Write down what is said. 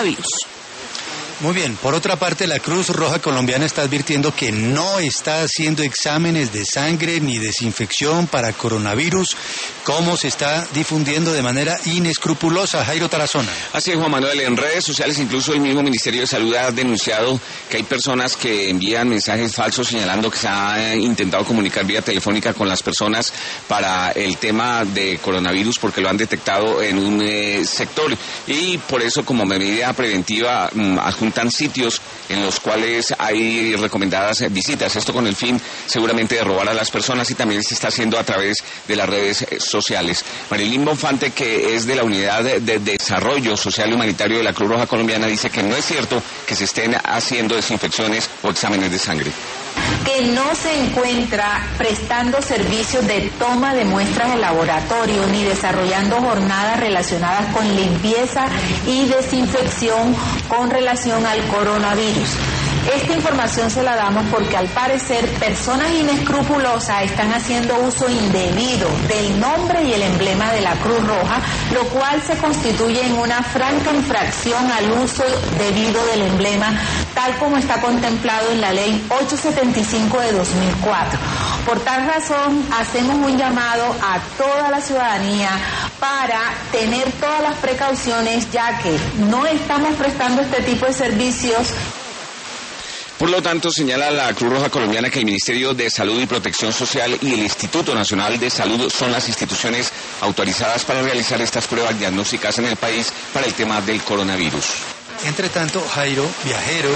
coronavirus. Muy bien, por otra parte, la Cruz Roja Colombiana está advirtiendo que no está haciendo exámenes de sangre ni desinfección para coronavirus, como se está difundiendo de manera inescrupulosa. Jairo Tarazona. Así es, Juan Manuel, en redes sociales incluso el mismo Ministerio de Salud ha denunciado que hay personas que envían mensajes falsos señalando que se ha intentado comunicar vía telefónica con las personas para el tema de coronavirus porque lo han detectado en un sector y por eso como medida preventiva adjuntan sitios en los cuales hay recomendadas visitas. Esto con el fin seguramente de robar a las personas y también se está haciendo a través de las redes sociales. Marilyn Bonfante, que es de la Unidad de Desarrollo Social y Humanitario de la Cruz Roja Colombiana, dice que no es cierto que se estén haciendo desinfecciones o exámenes de sangre. Que no se encuentra prestando servicios de toma de muestras de laboratorio ni desarrollando jornadas relacionadas con limpieza y desinfección con relación al coronavirus. Esta información se la damos porque al parecer personas inescrupulosas están haciendo uso indebido del nombre y el emblema de la Cruz Roja, lo cual se constituye en una franca infracción al uso debido del emblema, tal como está contemplado en la Ley 875 de 2004. Por tal razón, hacemos un llamado a toda la ciudadanía para tener todas las precauciones, ya que no estamos prestando este tipo de servicios. Por lo tanto, señala la Cruz Roja Colombiana que el Ministerio de Salud y Protección Social y el Instituto Nacional de Salud son las instituciones autorizadas para realizar estas pruebas diagnósticas en el país para el tema del coronavirus. Entre tanto, Jairo, viajero